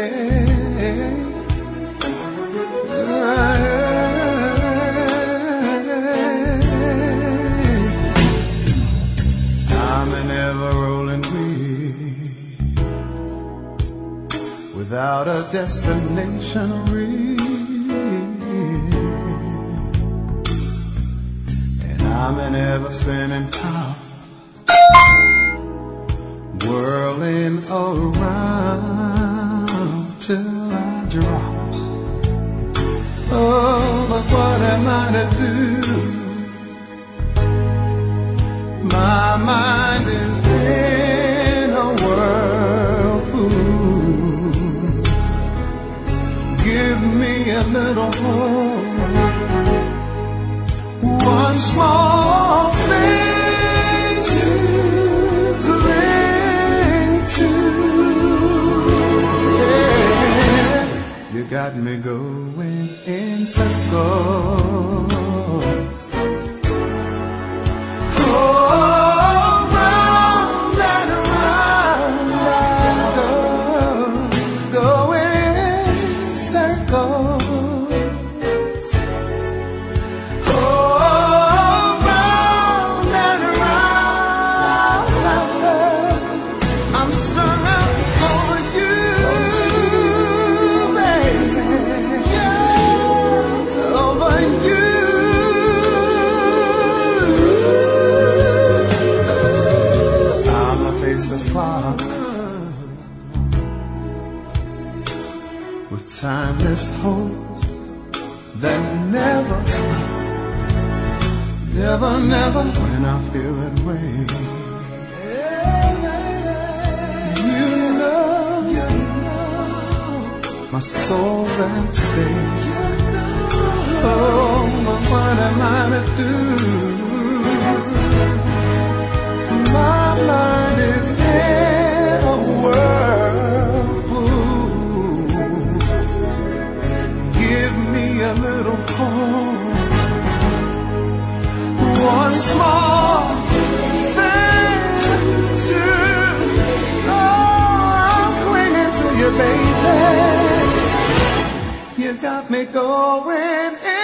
I'm an ever-rolling wheel without a destination real, and I'm an ever-spinning top, whirling around till I drop. Oh, but what am I to do? My mind is in a whirlpool. Give me a little hope, one small thing to cling to. Yeah, you got me going in circles. With timeless hopes that never stop, never, never when I feel that way. You know, my soul's at stake. Oh, but what am I to do? My mind is in a whirlpool. Give me a little hope, one small thing to, oh, I'm clinging to you, baby. You got me going in